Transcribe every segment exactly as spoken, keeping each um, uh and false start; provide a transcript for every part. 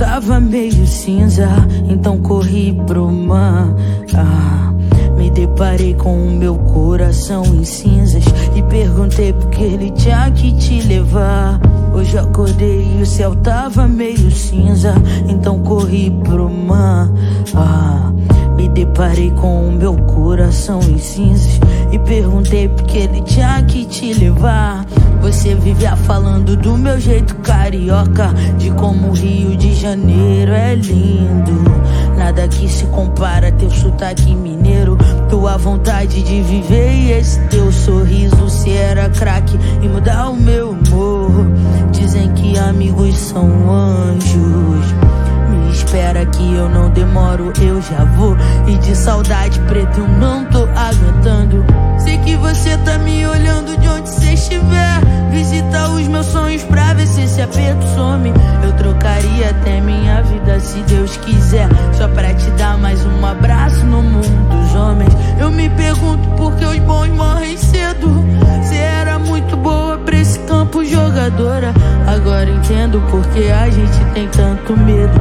tava meio cinza, então corri pro mar. Ah, me deparei com o meu coração em cinzas e perguntei por que ele tinha que te levar. Hoje acordei e o céu tava meio cinza, então corri pro mar. Ah, me deparei com o meu coração em cinzas e perguntei por que ele tinha que te levar. Você vivia falando do meu jeito carioca, de como o Rio de Janeiro é lindo. Nada que se compara teu sotaque mineiro, tua vontade de viver e esse teu sorriso. Se era craque e mudar o meu humor. Dizem que amigos são anjos. Me espera que eu não demoro, eu já vou. E de saudade preta eu não tô aguentando. Sei que você tá me olhando de onde você estiver. Visita os meus sonhos pra ver se esse aperto some. Eu trocaria até minha vida se Deus quiser, só pra te dar mais um abraço no mundo dos homens. Eu me pergunto por que os bons morrem cedo. Você era muito boa pra esse campo, jogadora. Agora entendo por que a gente tem tanto medo.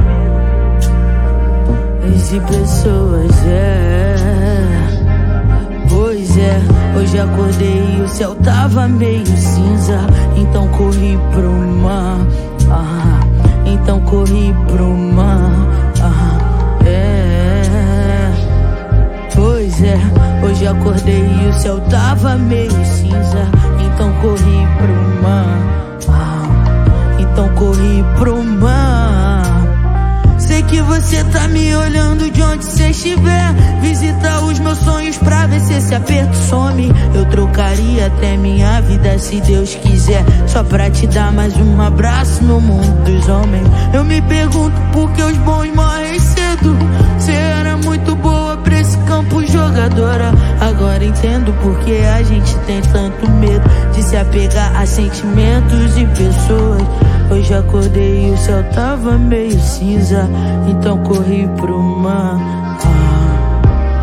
Esse pessoas é... Pois é, hoje acordei e o céu tava meio cinza, então corri pro mar. Ah, então corri pro mar. Ah, é. Pois é, hoje acordei e o céu tava meio cinza, então corri pro mar. Ah, então corri pro mar. Sei que você tá me olhando de onde você estiver. Visita os meus sonhos pra ver se esse aperto some. Eu trocaria até minha vida se Deus quiser, só pra te dar mais um abraço no mundo dos homens. Eu me pergunto por que os bons morrem cedo. Você era muito boa pra esse campo, jogadora. Agora entendo por que a gente tem tanto medo de se apegar a sentimentos e pessoas. Hoje acordei e o céu tava meio cinza, então corri pro mar. Ah,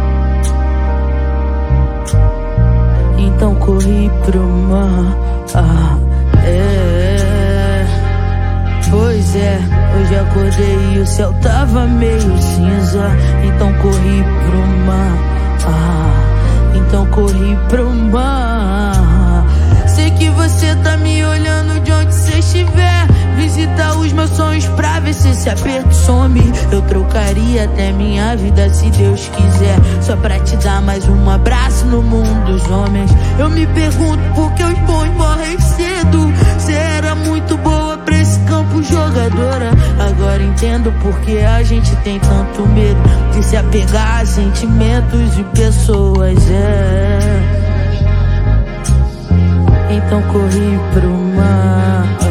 então corri pro mar. Ah, é. Pois é, hoje acordei e o céu tava meio cinza, então corri pro mar. Ah, então corri pro mar. Sei que você tá me olhando de onde você estiver. Visita os meus sonhos pra ver se esse aperto some. Eu trocaria até minha vida se Deus quiser, só pra te dar mais um abraço no mundo dos homens. Eu me pergunto por que os bons morrem cedo. Você era muito boa pra esse campo, jogadora. Agora entendo por que a gente tem tanto medo de se apegar a sentimentos e pessoas. É. Então corri pro mar.